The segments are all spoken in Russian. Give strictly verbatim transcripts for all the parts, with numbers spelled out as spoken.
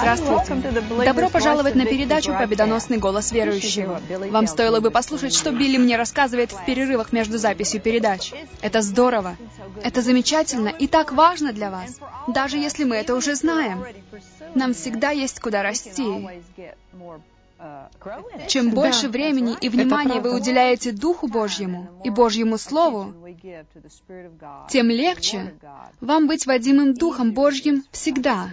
Здравствуйте. Добро пожаловать на передачу «Победоносный голос верующего». Вам стоило бы послушать, что Билли мне рассказывает в перерывах между записью передач. Это здорово. Это замечательно и так важно для вас, даже если мы это уже знаем. Нам всегда есть куда расти. Чем больше Да, времени и внимания вы уделяете Духу Божьему и Божьему Слову, тем легче вам быть водимым Духом Божьим всегда.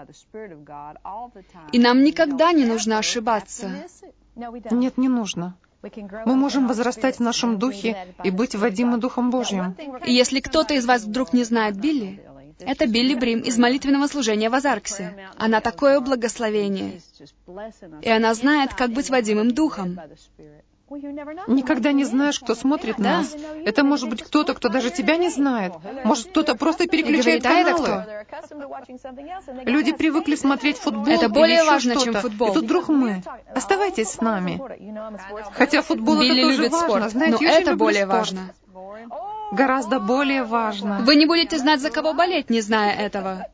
И нам никогда не нужно ошибаться. Нет, не нужно. Мы можем возрастать в нашем духе и быть водимы Духом Божьим. И если кто-то из вас вдруг не знает Билли, это Билли Брим из молитвенного служения в Азарксе. Она такое благословение. И она знает, как быть водимым Духом. Никогда не знаешь, кто смотрит Да. нас. Это может быть кто-то, кто даже тебя не знает. Может, кто-то просто переключает И говорит, а каналы. это Люди привыкли смотреть футбол Это или более еще важно, что-то. чем футбол. И тут вдруг мы. Оставайтесь с нами. Хотя футбол Билли это тоже любит важно. спорт, Знаете, но я очень это люблю более спорт. важно. Гораздо более важно. Вы не будете знать, за кого болеть, не зная этого.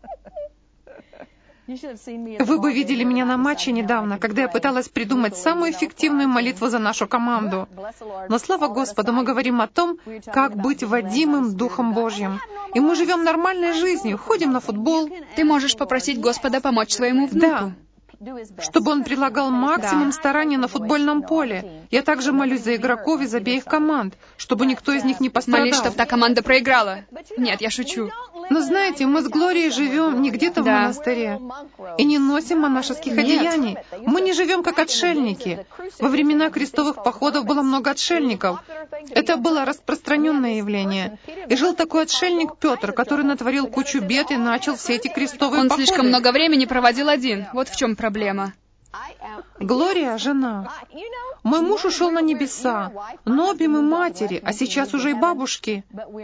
Вы бы видели меня на матче недавно, когда я пыталась придумать самую эффективную молитву за нашу команду. Но слава Господу, мы говорим о том, как быть водимым Духом Божьим. И мы живем нормальной жизнью, ходим на футбол. Ты можешь попросить Господа помочь своему внуку. Да, чтобы он прилагал максимум Да. старания на футбольном поле. Я также молюсь за игроков из обеих команд, чтобы никто из них не пострадал. Молись, чтобы та команда проиграла. Нет, я шучу. Но знаете, мы с Глорией живем не где-то в Да. монастыре и не носим монашеских Нет. одеяний. Мы не живем как отшельники. Во времена крестовых походов было много отшельников. Это было распространенное явление. И жил такой отшельник Петр, который натворил кучу бед и начал все эти крестовые Он походы. слишком много времени проводил один. Вот в чем проблема. Глория — жена. Мой муж ушел на небеса, но обе мы матери, а сейчас уже и бабушки.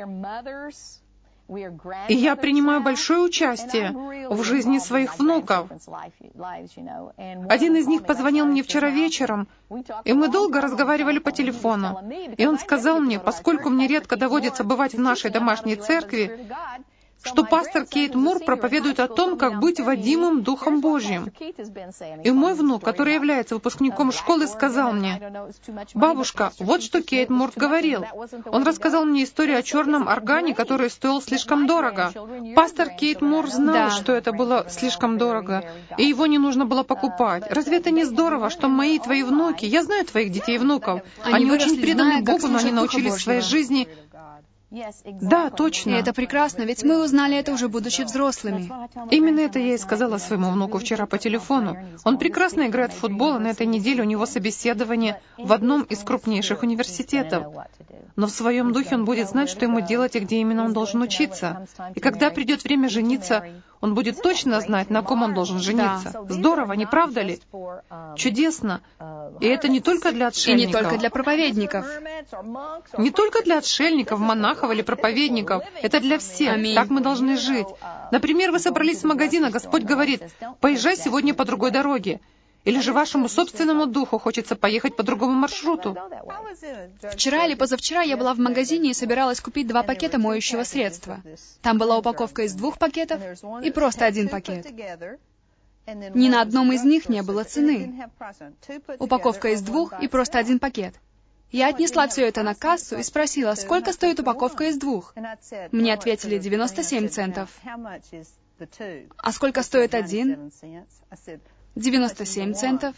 И я принимаю большое участие в жизни своих внуков. Один из них позвонил мне вчера вечером, и мы долго разговаривали по телефону. И он сказал мне, поскольку мне редко доводится бывать в нашей домашней церкви, что пастор Кейт Мур проповедует о том, как быть водимым Духом Божьим. И мой внук, который является выпускником школы, сказал мне: «Бабушка, вот что Кейт Мур говорил. Он рассказал мне историю о черном органе, который стоил слишком дорого. Пастор Кейт Мур знал, Да. что это было слишком дорого, и его не нужно было покупать. Разве это не здорово, что мои и твои внуки, я знаю твоих детей и внуков, Они они выросли, очень преданы зная, как Богу, но они слушать Духа научились в своей Божьего». жизни...» Да, точно. И это прекрасно, ведь мы узнали это уже будучи взрослыми. Именно это я и сказала своему внуку вчера по телефону. Он прекрасно играет в футбол, и на этой неделе у него собеседование в одном из крупнейших университетов. Но в своем духе он будет знать, что ему делать и где именно он должен учиться. И когда придет время жениться, он будет точно знать, на ком он должен жениться. Здорово, не правда ли? Чудесно. И это не только для И отшельников. не только для проповедников. Не только для отшельников, монахов или проповедников. Это для всех. Аминь. Так мы должны жить. Например, вы собрались в магазин, а Господь говорит: «Поезжай сегодня по другой дороге». Или же вашему собственному духу хочется поехать по другому маршруту. Вчера или позавчера я была в магазине и собиралась купить два пакета моющего средства. Там была упаковка из двух пакетов и просто один пакет. Ни на одном из них не было цены. Упаковка из двух и просто один пакет. Я отнесла все это на кассу и спросила, сколько стоит упаковка из двух. Мне ответили девяносто семь центов. А сколько стоит один? девяносто семь центов.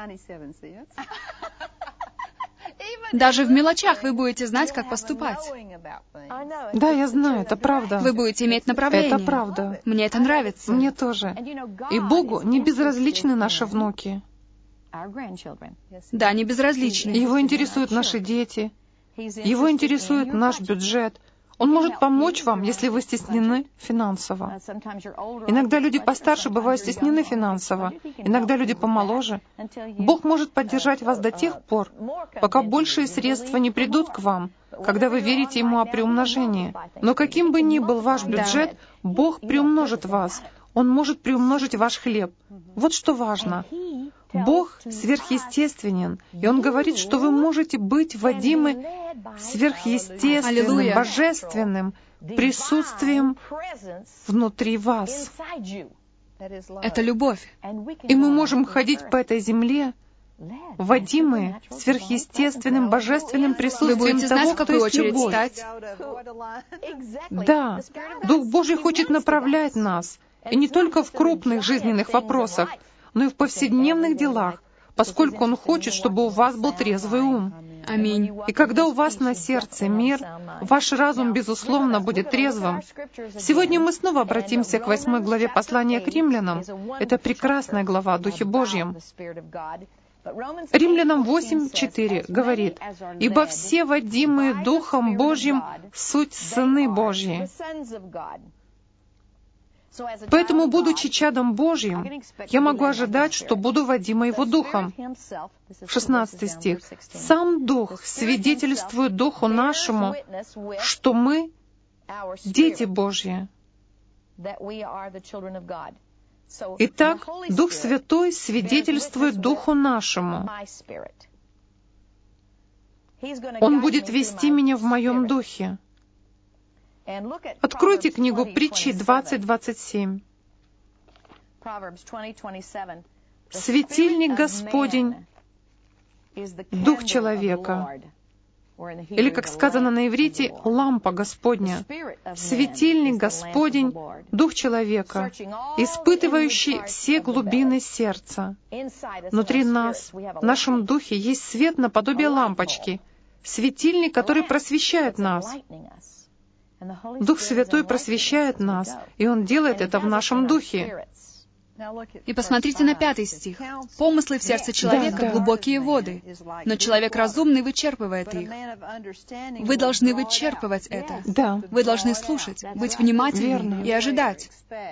Даже в мелочах вы будете знать, как поступать. Да, я знаю, это правда. Вы будете иметь направление. Это правда. Мне это нравится. Мне тоже. И Богу не безразличны наши внуки. Да, не безразличны. Его интересуют наши дети. Его интересует наш бюджет. Он может помочь вам, если вы стеснены финансово. Иногда люди постарше бывают стеснены финансово, иногда люди помоложе. Бог может поддержать вас до тех пор, пока большие средства не придут к вам, когда вы верите Ему о приумножении. Но каким бы ни был ваш бюджет, Бог приумножит вас. Он может приумножить ваш хлеб. Вот что важно. Бог сверхъестественен, и Он говорит, что вы можете быть водимы сверхъестественным, Это любовь. И мы можем ходить по этой земле, водимые сверхъестественным, божественным Вы присутствием будете знать, того, в кто какую есть очередь любовь. стать. Да, Дух Божий хочет направлять нас, и не только в крупных жизненных вопросах, но и в повседневных делах, поскольку Он хочет, чтобы у вас был трезвый ум. Аминь. И когда у вас на сердце мир, ваш разум, безусловно, будет трезвым. Сегодня мы снова обратимся к восьмой главе послания к римлянам. Это прекрасная глава о Духе Божьем. Римлянам восемь четыре говорит: «Ибо все, водимые Духом Божьим, суть сыны Божьи». Поэтому, будучи чадом Божьим, я могу ожидать, что буду водима Его Духом. шестнадцатый стих. «Сам Дух свидетельствует Духу нашему, что мы дети Божьи». Итак, Дух Святой свидетельствует Духу нашему. Он будет вести меня в моем духе. Откройте книгу Притчи двадцать двадцать семь. «Светильник Господень, Дух человека». Или, как сказано на иврите, «лампа Господня». Светильник Господень, Дух человека, испытывающий все глубины сердца. Внутри нас, в нашем духе, есть свет наподобие лампочки, светильник, который просвещает нас. Дух Святой просвещает нас, и Он делает это в нашем духе. И посмотрите на пятый стих. «Помыслы в сердце человека Да, да. глубокие воды, но человек разумный вычерпывает их». Вы должны вычерпывать это. Да. Вы должны слушать, быть внимательны Верно. и ожидать.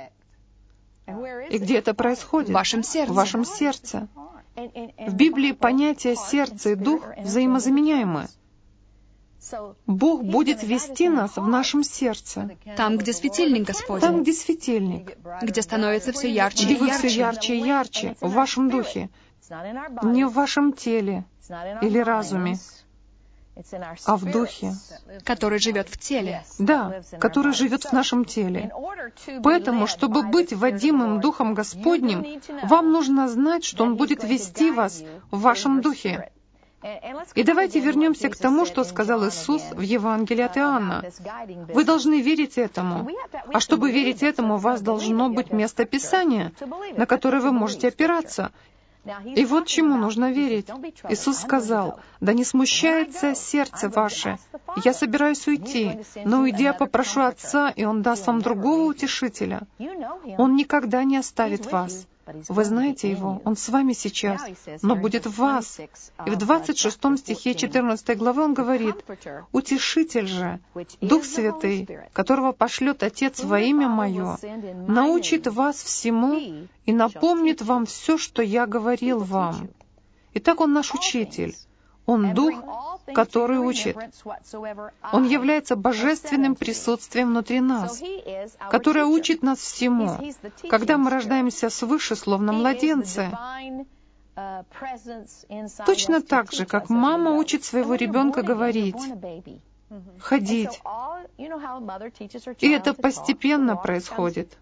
И где это происходит? В вашем сердце. В вашем сердце. В Библии понятия сердце и дух взаимозаменяемы. Бог будет вести нас в нашем сердце. Там, где светильник Господень. Там, где светильник. Где становится все ярче Где и вы все ярче. ярче и ярче, в вашем духе. Не в вашем теле или разуме, а в духе. Который живет в теле. Да, который живет в нашем теле. Поэтому, чтобы быть водимым Духом Господним, вам нужно знать, что Он будет вести вас в вашем духе. И давайте вернемся к тому, что сказал Иисус в Евангелии от Иоанна. Вы должны верить этому. А чтобы верить этому, у вас должно быть место Писания, на которое вы можете опираться. И вот чему нужно верить. Иисус сказал: «Да не смущается сердце ваше. Я собираюсь уйти, но уйдя, я попрошу Отца, и Он даст вам другого утешителя. Он никогда не оставит вас». Вы знаете Его, Он с вами сейчас, но будет в вас. И в двадцать шестом стихе четырнадцатой главы Он говорит: «Утешитель же, Дух Святый, которого пошлет Отец во имя Мое, научит вас всему и напомнит вам все, что Я говорил вам». Итак, Он наш Учитель. Он Дух, который учит. Он является божественным присутствием внутри нас, которое учит нас всему. Когда мы рождаемся свыше, словно младенцы, точно так же, как мама учит своего ребенка говорить, ходить. И это постепенно происходит.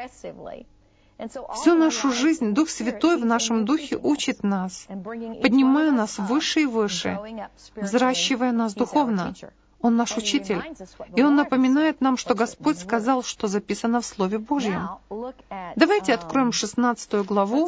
Всю нашу жизнь Дух Святой в нашем духе учит нас, поднимая нас выше и выше, взращивая нас духовно. Он наш Учитель. И Он напоминает нам, что Господь сказал, что записано в Слове Божьем. Давайте откроем шестнадцатую главу,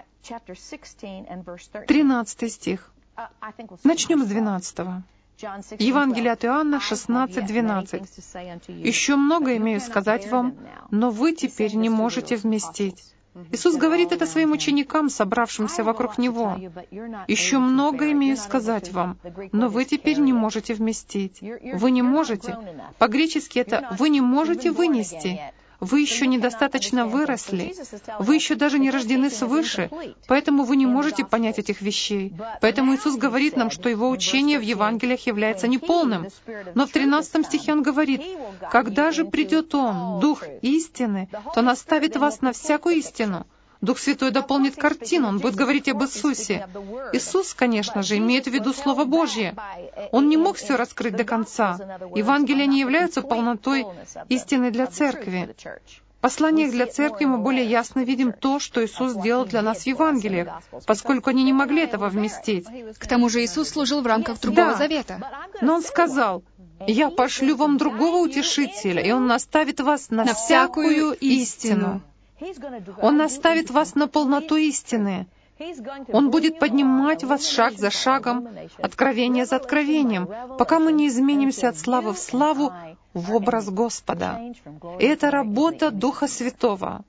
тринадцатый стих. Начнем с двенадцатого. Евангелие от Иоанна шестнадцать двенадцать. «Еще много имею сказать вам, но вы теперь не можете вместить». Иисус говорит это своим ученикам, собравшимся вокруг Него. «Еще много имею сказать вам, но вы теперь не можете вместить». Вы не можете. По-гречески это «вы не можете вынести». Вы еще недостаточно выросли. Вы еще даже не рождены свыше, поэтому вы не можете понять этих вещей. Поэтому Иисус говорит нам, что Его учение в Евангелиях является неполным. Но в тринадцатом стихе Он говорит: «Когда же придет Он, Дух истины, то наставит вас на всякую истину». Дух Святой дополнит картину, Он будет говорить об Иисусе. Иисус, конечно же, имеет в виду Слово Божье. Он не мог все раскрыть до конца. Евангелия не являются полнотой истины для церкви. В посланиях для церкви мы более ясно видим то, что Иисус сделал для нас в Евангелиях, поскольку они не могли этого вместить. К тому же Иисус служил в рамках другого Да. завета. Но Он сказал: «Я пошлю вам другого утешителя, и Он наставит вас на, На всякую всякую истину». Он наставит вас на полноту истины. Он будет поднимать вас шаг за шагом, откровение за откровением, пока мы не изменимся от славы в славу в образ Господа. И это работа Духа Святого.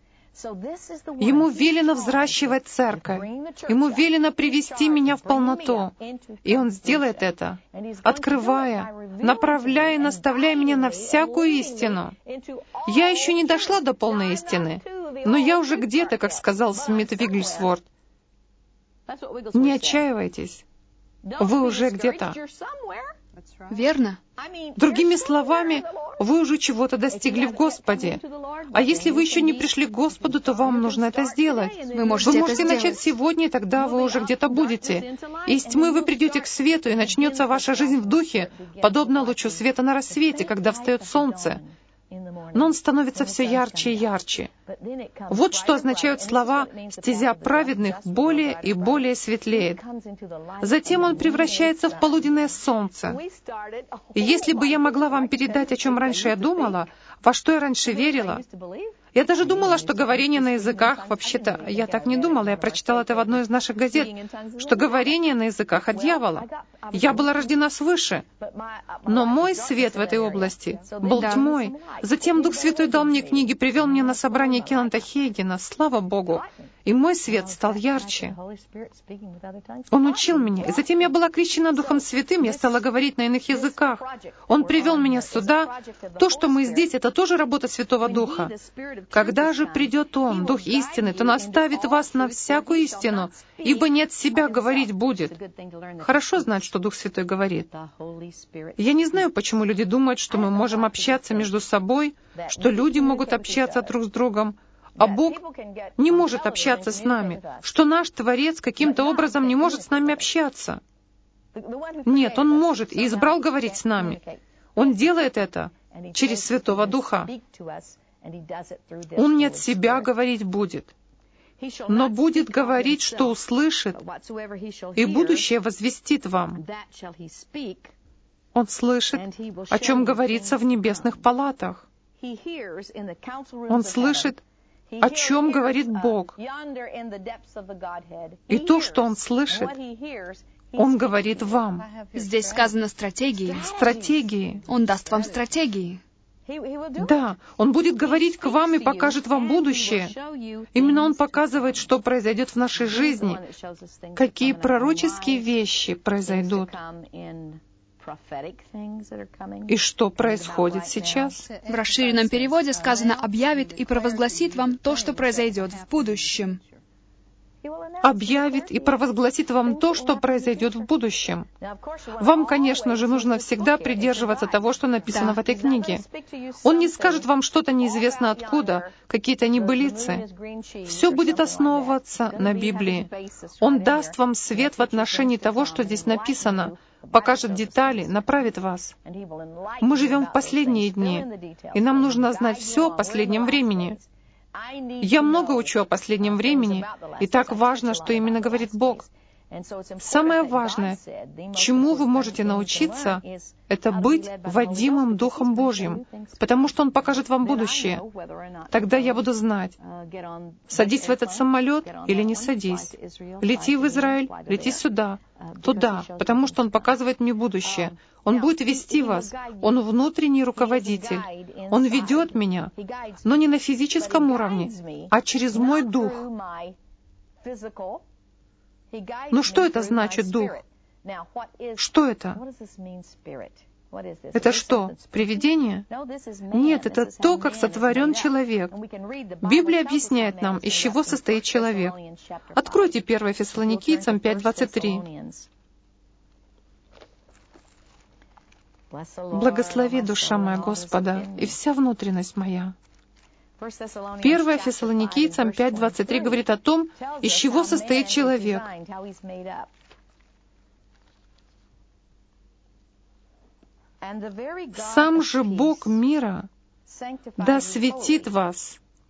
Ему велено взращивать церковь. Ему велено привести меня в полноту. И Он сделает это, открывая, направляя и наставляя меня на всякую истину. Я еще не дошла до полной истины, но я уже где-то, как сказал Смит Вигглсворт. Не отчаивайтесь. Вы уже где-то. Верно. Другими словами, вы уже чего-то достигли в Господе. А если вы еще не пришли к Господу, то вам нужно это сделать. Вы можете, Вы можете это начать сделать. сегодня, и тогда вы уже где-то будете. И из тьмы вы придете к свету, и начнется ваша жизнь в духе, подобно лучу света на рассвете, когда встает солнце. Но он становится все ярче и ярче. Вот что означают слова «стезя праведных более и более светлеет». Затем он превращается в полуденное солнце. И если бы я могла вам передать, о чем раньше я думала, во что я раньше верила, я даже думала, что говорение на языках, вообще-то, я так не думала, я прочитала это в одной из наших газет, что говорение на языках от дьявола. Я была рождена свыше, но мой свет в этой области был Да. тьмой. Затем Дух Святой дал мне книги, привел меня на собрание Кеннета Хейгена, слава Богу, и мой свет стал ярче. Он учил меня, и затем я была крещена Духом Святым, я стала говорить на иных языках. Он привел меня сюда. То, что мы здесь, это тоже работа Святого Духа. Когда же придет Он, Дух истины, то наставит вас на всякую истину, ибо не от себя говорить будет. Хорошо знать, что Дух Святой говорит. Я не знаю, почему люди думают, что мы можем общаться между собой, что люди могут общаться друг с другом, а Бог не может общаться с нами, что наш Творец каким-то образом не может с нами общаться. Нет, Он может и избрал говорить с нами. Он делает это через Святого Духа. Он не от себя говорить будет, но будет говорить, что услышит, и будущее возвестит вам. Он слышит, о чем говорится в небесных палатах. Он слышит, о чем говорит Бог. И то, что Он слышит, Он говорит вам. Здесь сказано стратегии. Стратегии. Он даст вам стратегии. Да, Он будет говорить к вам и покажет вам будущее. Именно Он показывает, что произойдет в нашей жизни, какие пророческие вещи произойдут, и что происходит сейчас. В расширенном переводе сказано «объявит и провозгласит вам то, что произойдет в будущем». Объявит и провозгласит вам то, что произойдет в будущем. Вам, конечно же, нужно всегда придерживаться того, что написано Да. в этой книге. Он не скажет вам что-то неизвестно откуда, какие-то небылицы. Все будет основываться на Библии. Он даст вам свет в отношении того, что здесь написано, покажет детали, направит вас. Мы живем в последние дни, и нам нужно знать все о последнем времени. Я много учу о последнем времени, и так важно, что именно говорит Бог. Самое важное, чему вы можете научиться, это быть водимым Духом Божьим, потому что Он покажет вам будущее. Тогда я буду знать, садись в этот самолет или не садись. Лети в Израиль, лети сюда, туда, потому что Он показывает мне будущее. Он будет вести вас. Он внутренний руководитель. Он ведет меня, но не на физическом уровне, а через мой дух. Ну что это значит дух? Что это? Это что, привидение? Нет, это то, как сотворен человек. Библия объясняет нам, из чего состоит человек. Откройте первое Фессалоникийцам пять двадцать три. «Благослови, душа моя, Господа, и вся внутренность моя». первое Фессалоникийцам пять двадцать три говорит о том, из чего состоит человек. «Сам же Бог мира да осветит вас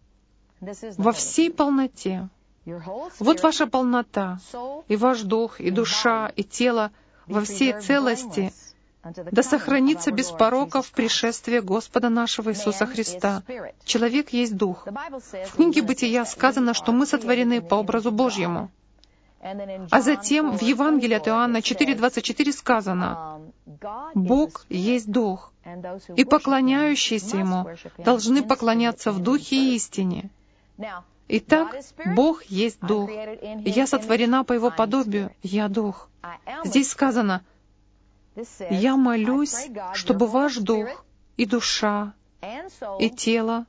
во всей полноте. Вот ваша полнота, и ваш дух, и душа, и тело во всей целости, да сохранится без порока в пришествии Господа нашего Иисуса Христа. Человек есть дух. В книге «Бытия» сказано, что мы сотворены по образу Божьему. А затем в Евангелии от Иоанна четыре двадцать четыре сказано: «Бог есть Дух, и поклоняющиеся Ему должны поклоняться в Духе и истине». Итак, Бог есть Дух, и я сотворена по Его подобию, я Дух. Здесь сказано: «Я молюсь, чтобы ваш дух и душа, и тело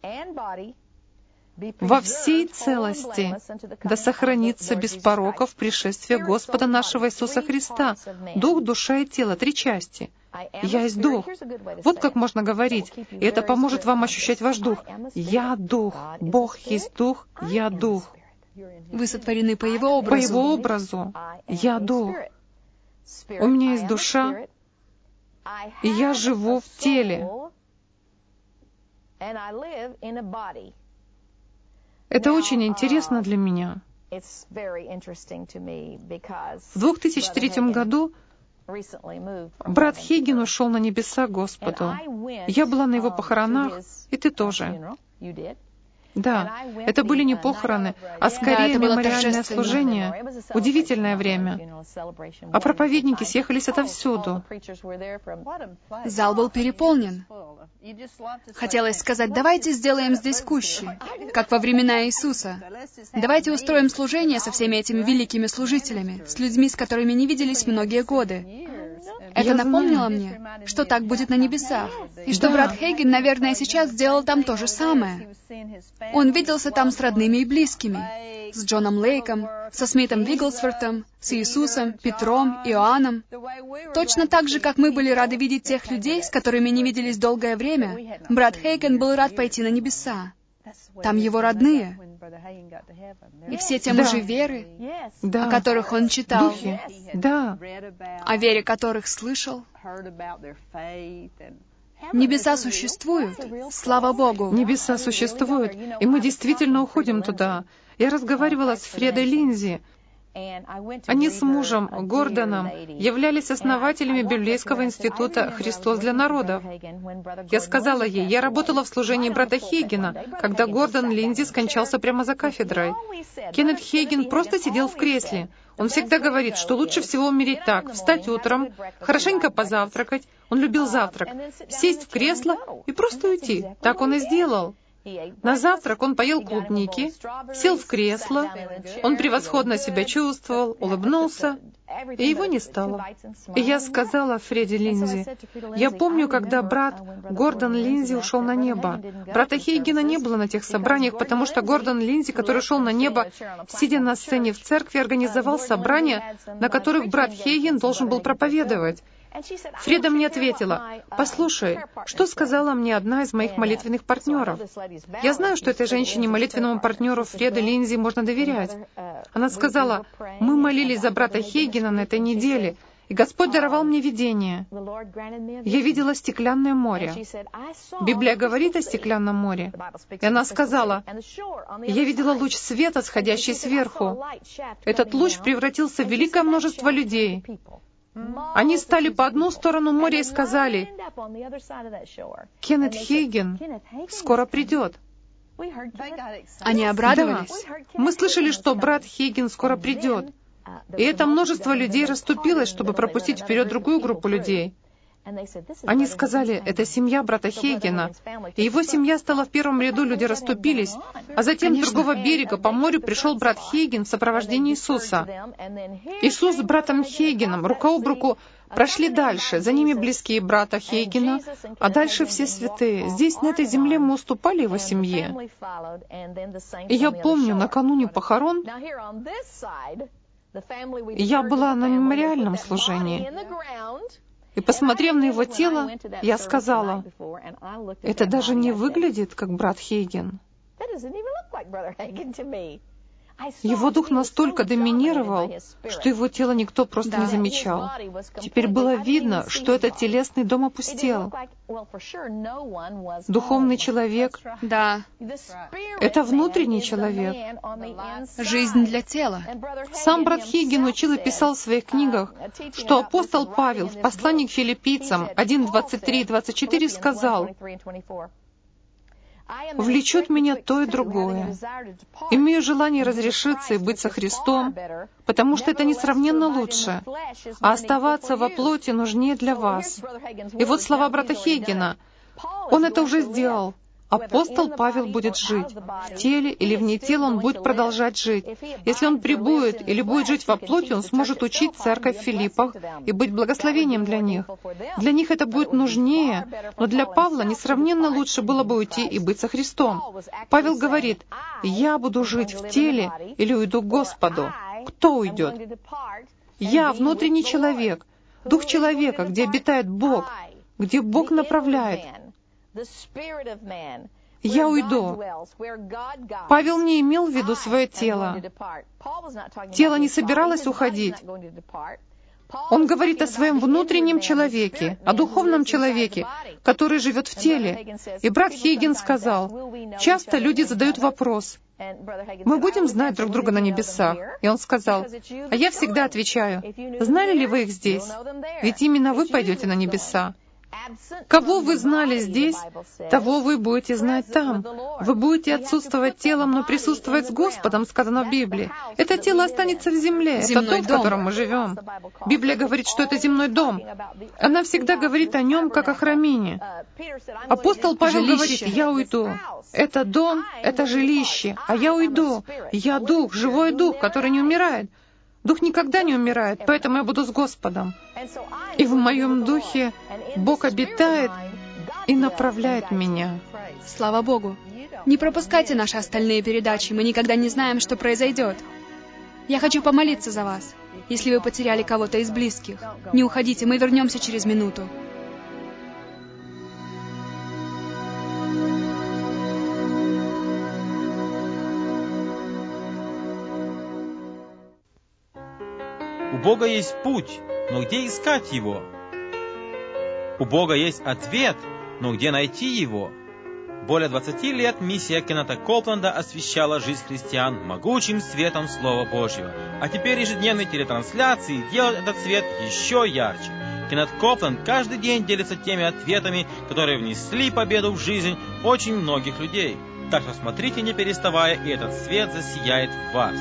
во всей целости да сохранится без порока в пришествии Господа нашего Иисуса Христа». Дух, душа и тело — три части. Я есть Дух. Вот как можно говорить, и это поможет вам ощущать ваш Дух. Я Дух. Бог есть Дух, я Дух. Вы сотворены по Его образу. По Его образу. Я Дух. У меня есть душа, и я живу в теле. Это очень интересно для меня. В две тысячи третьем году брат Хейген ушел на небеса к Господу. Я была на его похоронах, и ты тоже. Да, это были не похороны, а скорее да, мемориальное служение. Удивительное время. А проповедники съехались отовсюду. Зал был переполнен. Хотелось сказать: давайте сделаем здесь кущи, как во времена Иисуса. Давайте устроим служение со всеми этими великими служителями, с людьми, с которыми не виделись многие годы. Это Я напомнило знаю. мне, что так будет на небесах, и что Да. брат Хейген, наверное, сейчас сделал там то же самое. Он виделся там с родными и близкими, с Джоном Лейком, со Смитом Вигглсвортом, с Иисусом, Петром, Иоанном. Точно так же, как мы были рады видеть тех людей, с которыми не виделись долгое время, брат Хейген был рад пойти на небеса. Там его родные. И все те Да. мужи веры, Да. о которых он читал, Духи. Да. о вере которых слышал. Небеса существуют, слава Богу. Небеса существуют, и мы действительно уходим туда. Я разговаривала с Фредой Линдзи. Они с мужем Гордоном являлись основателями Библейского института «Христос для народов». Я сказала ей, я работала в служении брата Хейгена, когда Гордон Линдзи скончался прямо за кафедрой. Кеннет Хейген просто сидел в кресле. Он всегда говорит, что лучше всего умереть так: встать утром, хорошенько позавтракать, он любил завтрак, сесть в кресло и просто уйти. Так он и сделал. На завтрак он поел клубники, сел в кресло, он превосходно себя чувствовал, улыбнулся, и его не стало. И я сказала Фреде Линдзи, я помню, когда брат Гордон Линдзи ушел на небо. Брата Хейгена не было на тех собраниях, потому что Гордон Линдзи, который ушел на небо, сидя на сцене в церкви, организовал собрания, на которых брат Хейген должен был проповедовать. Фреда мне ответила, «Послушай, что сказала мне одна из моих молитвенных партнеров? Я знаю, что этой женщине, молитвенному партнеру Фреда Линдзи, можно доверять». Она сказала, «Мы молились за брата Хейгена на этой неделе, и Господь даровал мне видение. Я видела стеклянное море». Библия говорит о стеклянном море. И она сказала, «Я видела луч света, сходящий сверху. Этот луч превратился в великое множество людей. Они стали по одну сторону моря и сказали, «Кеннет Хейген скоро придет». Они обрадовались. Да. Мы слышали, что брат Хейген скоро придет. И это множество людей расступилось, чтобы пропустить вперед другую группу людей. Они сказали, это семья брата Хейгена, и его семья стала в первом ряду, люди расступились, а затем Конечно. с другого берега по морю пришел брат Хейген в сопровождении Иисуса. Иисус с братом Хейгеном рука об руку прошли дальше, за ними близкие брата Хейгена, а дальше все святые. Здесь, на этой земле, мы уступали его семье. И я помню, накануне похорон я была на мемориальном служении. И, посмотрев на его тело, я сказала, это даже не выглядит, как брат Хейген. Его дух настолько доминировал, что его тело никто просто Да. не замечал. Теперь было видно, что этот телесный дом опустел. Духовный человек Да, — это внутренний человек. жизнь для тела. Сам брат Хейген учил и писал в своих книгах, что апостол Павел в послании к филиппийцам один, двадцать три и двадцать четыре сказал: «Влечет меня то и другое. Имею желание разрешиться и быть со Христом, потому что это несравненно лучше, а оставаться во плоти нужнее для вас». И вот слова брата Хейгена. Он это уже сделал. Апостол Павел будет жить. В теле или вне тела он будет продолжать жить. Если он пребудет или будет жить во плоти, он сможет учить церковь в Филиппах и быть благословением для них. Для них это будет нужнее, но для Павла несравненно лучше было бы уйти и быть со Христом. Павел говорит: «Я буду жить в теле или уйду к Господу». Кто уйдет? Я, внутренний человек, дух человека, где обитает Бог, где Бог направляет. Я уйду. Павел не имел в виду свое тело. Тело не собиралось уходить. Он говорит о своем внутреннем человеке, о духовном человеке, который живет в теле. И брат Хейген сказал, часто люди задают вопрос: мы будем знать друг друга на небесах? И он сказал, а я всегда отвечаю, знали ли вы их здесь? Ведь именно вы пойдете на небеса. Кого вы знали здесь, того вы будете знать там. Вы будете отсутствовать телом, но присутствовать с Господом, сказано в Библии. Это тело останется в земле. Земной это дом, дом. в котором мы живем. Библия говорит, что это земной дом. Она всегда говорит о нем, как о храмине. Апостол Павел Жилище. говорит, я уйду. Это дом, это жилище, а я уйду. Я дух, живой дух, который не умирает. Дух никогда не умирает, поэтому я буду с Господом. И в моем духе Бог обитает и направляет меня. Слава Богу. Не пропускайте наши остальные передачи, мы никогда не знаем, что произойдет. Я хочу помолиться за вас. Если вы потеряли кого-то из близких, не уходите, мы вернемся через минуту. У Бога есть путь, но где искать его? У Бога есть ответ, но где найти его? Более двадцати лет миссия Кеннета Копланда освещала жизнь христиан могучим светом Слова Божьего. А теперь ежедневные телетрансляции делают этот свет еще ярче. Кеннет Копланд каждый день делится теми ответами, которые внесли победу в жизнь очень многих людей. Так что смотрите, не переставая, и этот свет засияет в вас.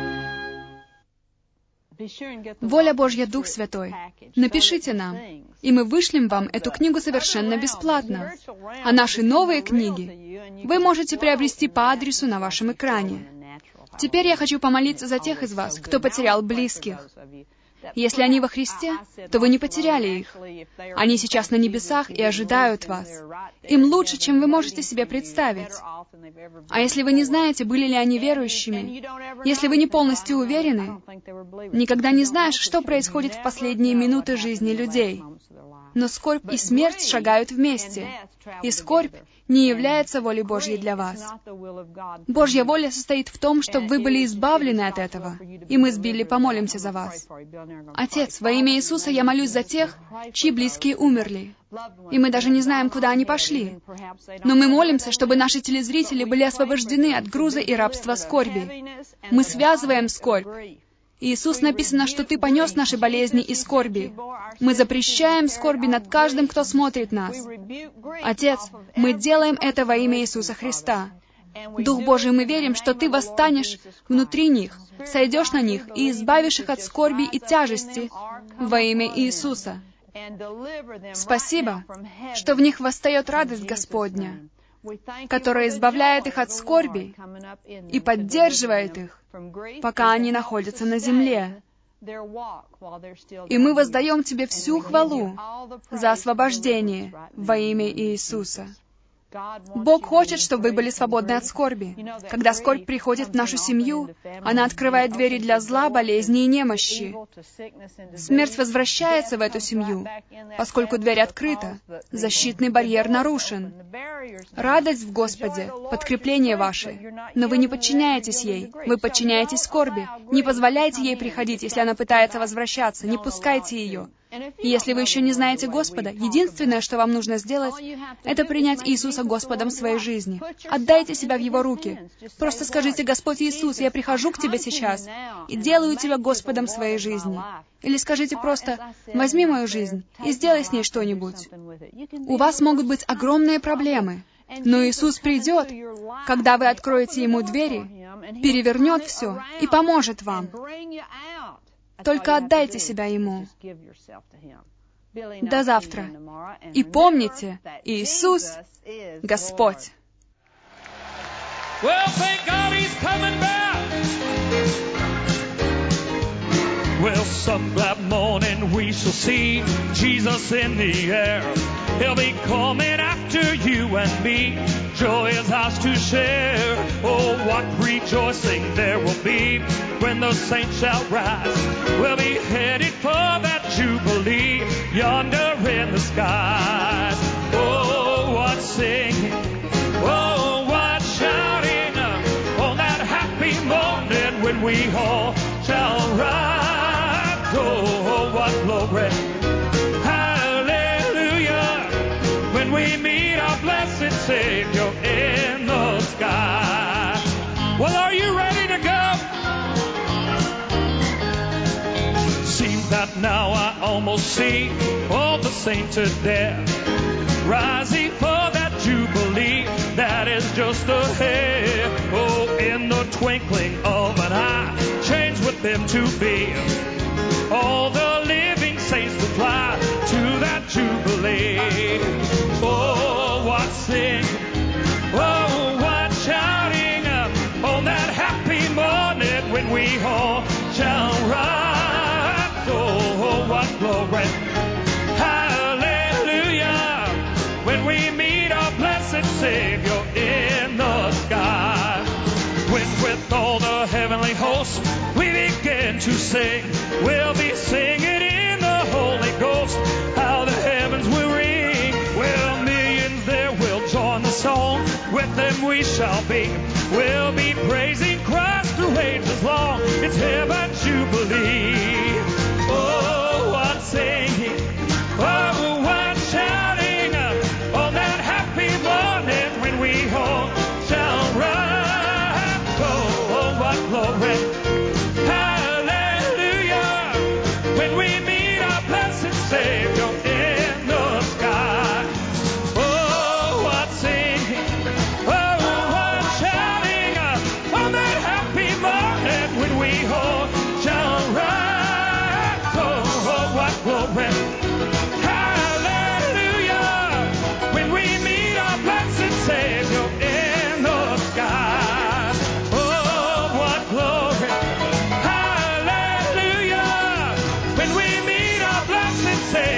Воля Божья, Дух Святой. Напишите нам, и мы вышлем вам эту книгу совершенно бесплатно. А наши новые книги вы можете приобрести по адресу на вашем экране. Теперь я хочу помолиться за тех из вас, кто потерял близких. Если они во Христе, то вы не потеряли их. Они сейчас на небесах и ожидают вас. Им лучше, чем вы можете себе представить. А если вы не знаете, были ли они верующими, если вы не полностью уверены, никогда не знаешь, что происходит в последние минуты жизни людей. Но скорбь и смерть шагают вместе, и скорбь не является волей Божьей для вас. Божья воля состоит в том, чтобы вы были избавлены от этого, и мы с Билли помолимся за вас. Отец, во имя Иисуса я молюсь за тех, чьи близкие умерли, и мы даже не знаем, куда они пошли. Но мы молимся, чтобы наши телезрители были освобождены от груза и рабства скорби. Мы связываем скорбь. Иисус, написано, что Ты понес наши болезни и скорби. Мы запрещаем скорби над каждым, кто смотрит нас. Отец, мы делаем это во имя Иисуса Христа. Дух Божий, мы верим, что Ты восстанешь внутри них, сойдешь на них и избавишь их от скорби и тяжести во имя Иисуса. Спасибо, что в них восстает радость Господня, которая избавляет их от скорби и поддерживает их, пока они находятся на земле. И мы воздаем Тебе всю хвалу за освобождение во имя Иисуса. Бог хочет, чтобы вы были свободны от скорби. Когда скорбь приходит в нашу семью, она открывает двери для зла, болезни и немощи. Смерть возвращается в эту семью, поскольку дверь открыта, защитный барьер нарушен. Радость в Господе — подкрепление ваше. Но вы не подчиняетесь ей. Вы подчиняетесь скорби. Не позволяйте ей приходить, если она пытается возвращаться. Не пускайте ее. И если вы еще не знаете Господа, единственное, что вам нужно сделать, это принять Иисуса Господом в своей жизни. Отдайте себя в Его руки. Просто скажите: «Господь Иисус, я прихожу к Тебе сейчас и делаю Тебя Господом своей жизни». Или скажите просто: «Возьми мою жизнь и сделай с ней что-нибудь». У вас могут быть огромные проблемы, но Иисус придет, когда вы откроете Ему двери, перевернет все и поможет вам. Только отдайте себя Ему. До завтра. И помните, Иисус — Господь. Well, thank God He's coming back. Well, some glad morning we shall see Jesus in the air. He'll be coming after you and me. Joy is ours to share. Oh, what rejoicing there will be when the saints shall rise. We'll be headed for that jubilee yonder in the skies. Oh, what singing. Oh, what shouting on that happy morning when we all shall rise. Oh, what glory. Hallelujah. When we meet our blessed Savior in the sky. Well, are you ready to go? Seems that now I almost see all the saints are there, rising for that jubilee that is just ahead. Oh, in the twinkling of an eye, change with them to be all the living saints to fly to that jubilee. Oh, what sing, oh, what shouting on that happy morning when we all shall rise. Oh, what glory, hallelujah, when we meet our blessed Savior in the sky. When with all the heavenly hosts we begin to sing, we'll be singing in the Holy Ghost, how the heavens will ring. Well, millions there will join the song, with them we shall be. We'll be praising Christ through ages long, it's heaven jubilee. Oh, what singing, oh, what shouting on that happy morning when we all shall rise. Oh, what glory, hallelujah, when we meet our blessed Savior in the sky. Oh, what singing, oh, what shouting on that happy morning when we all shall rise. Oh, what glory, hallelujah, when we meet our blessed Savior in the sky. Oh, what glory, hallelujah, when we meet our blessed Savior.